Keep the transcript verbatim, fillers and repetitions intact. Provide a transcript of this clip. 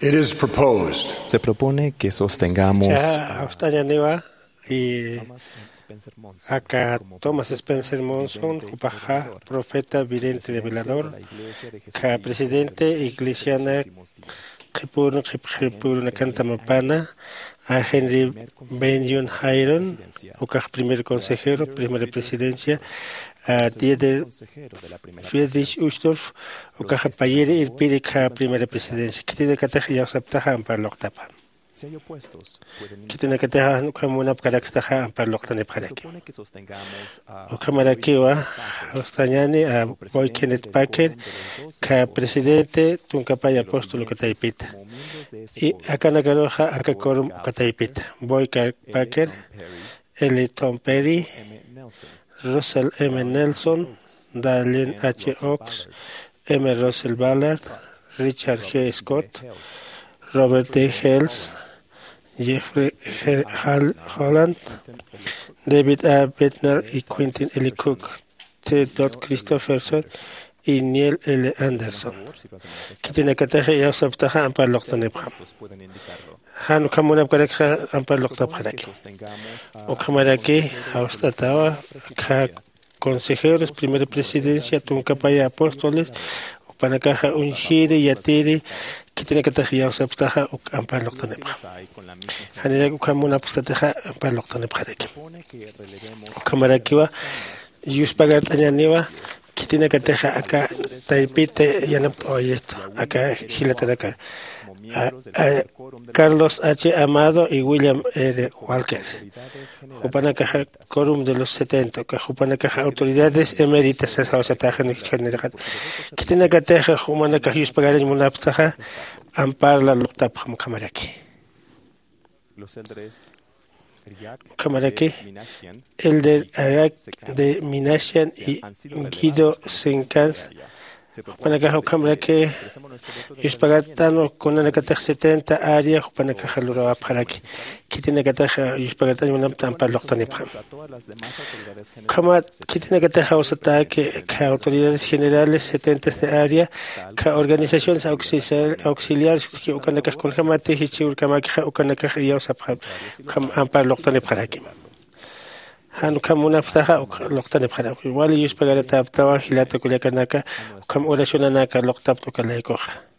It is proposed Se propone que sostengamos Ya Australia y acá Thomas Spencer Monson, Upaja, profeta vidente revelador, ka presidente iglesiana Kipurun Kipurun Cantamapana, a Henry Benjamin Hiron, Ucaj primer consejero, primera presidencia, a Dieter Friedrich Uchtdorf, Ucaj Payere Irpirika, primera presidencia, que tiene que tejer ya sabtaja ampar loktapa. si hay opuestos, pueden Que tiene que tejer como una carácter ampar loktane se paraki. propone que sostengamos a Ukamarakiwa, Australiani, a Boy Kenneth Parker, ka presidente, Tuncapaya apóstolo Kataipita. como miembros de ese Y poder, acá Nagaroja, acá Corum Kataipita. Boy Parker, L. Tom Perry, M. Nelson, Russell M. Nelson, Darlene H. Oaks, M. Russell Ballard, Richard G. Scott, Robert D. Hales, Jeffrey H. Hall- Holland, David A. Bettner y Quentin L. Cook, T. Dot Christopherson y Neil L. Anderson. Que tiene que tejer ya sabtaja ampar loktanebra. pueden indicarlo. Han kamuna karekha ampar loktabraki. Sostengamos a O kamaraki austatawa ka consejeros, primera presidencia, tuncapaya apóstoles, o panakaja ungiri yatiri, que tiene que tejer ya sabtaja ampar loktanebra. hay con la misma Hanira kamuna pustataja ampar loktanebra. supone que relevemos Kamarakiwa yuspagar tañaniwa que tiene que teja acá taipite yanap oyesto acá gilataraka como a, miembros del a quórum de Carlos H. Amado y William R. Walker autoridades generales Jupanakaja Quórum de los setenta que Jupanakaja autoridades eméritas esa o sea tajan general que tiene que teja Jupanakaja yuspagar el munaptaja ampar la luktap kamaraki los eldres Riak kamaraki de Minashian el del Arak de Minashian y Guido Sencans se propone Panakaja Kamaraki expresemos nuestro voto de Yuspagatano con una catej setenta área Jupanakaja Lura Paraki que tiene que teja Yuspagatano una tampa loctanipra a todas las demás autoridades generales Kama que tiene que teja usata que que autoridades generales setenta de área que organizaciones auxiliar- auxiliares que ukanakaja con jamate y chiur kamakaja ukanakaja y usapha kam ampar loctanipra Han kamuna ptaha loktane phara wali yus pagara tap tawa hilata kulekanaka kam orationanaka loktap to kalaikoja